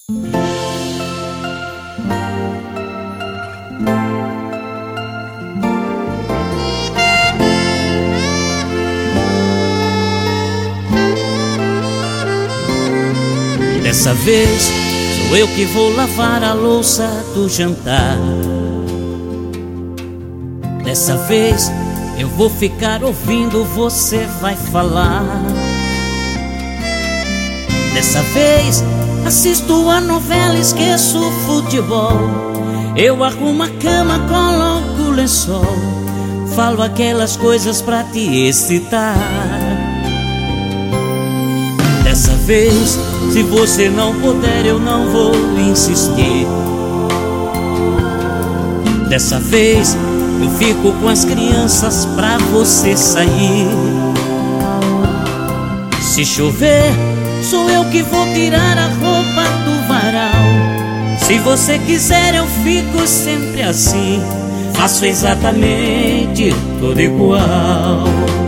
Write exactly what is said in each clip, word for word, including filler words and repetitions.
Dessa vez sou eu que vou lavar a louça do jantar. Dessa vez eu vou ficar ouvindo, você vai falar. Dessa vez assisto a novela, esqueço o futebol. Eu arrumo a cama, coloco o lençol, falo aquelas coisas pra te excitar. Dessa vez, se você não puder, eu não vou insistir. Dessa vez, eu fico com as crianças pra você sair. Se chover, sou eu que vou tirar a roupa do varal. Se você quiser, eu fico sempre assim, faço exatamente tudo igual.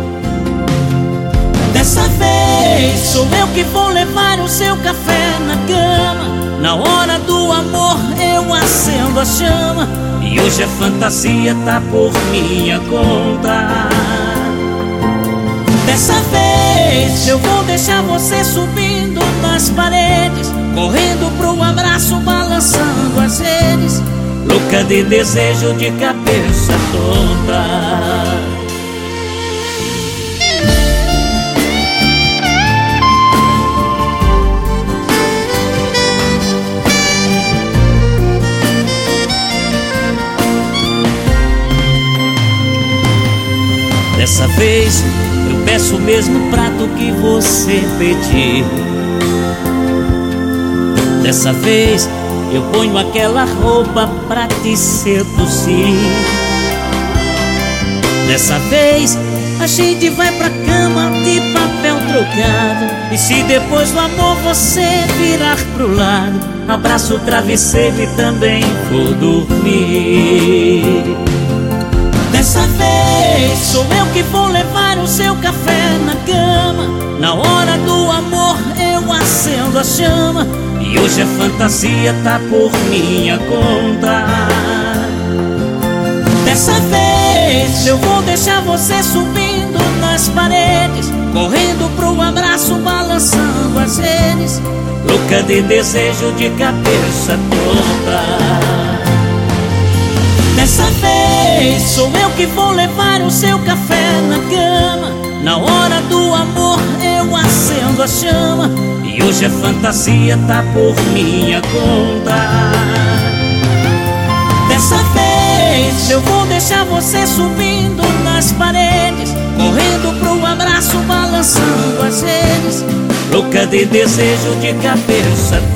Dessa vez sou eu que vou levar o seu café na cama. Na hora do amor eu acendo a chama, e hoje a fantasia tá por minha conta. Dessa vez eu vou deixar você subindo nas paredes, correndo pro abraço, balançando as redes, louca de desejo, de cabeça tonta. Dessa vez eu peço o mesmo prato que você pediu. Dessa vez eu ponho aquela roupa pra te seduzir. Dessa vez a gente vai pra cama de papel trocado, e se depois do amor você virar pro lado, abraço o travesseiro e também vou dormir. Dessa vez sou eu que vou levar o seu café na cama. Na hora do amor eu acendo a chama, e hoje a fantasia tá por minha conta. Dessa vez eu vou deixar você subindo nas paredes, correndo pro abraço, balançando as redes, louca de desejo, de cabeça tonta. Dessa vez sou eu que vou levar o seu café na cama. Na hora do amor eu acendo a chama, e hoje a fantasia tá por minha conta. Dessa vez eu vou deixar você subindo nas paredes, correndo pro abraço, balançando as redes, louca de desejo, de cabeça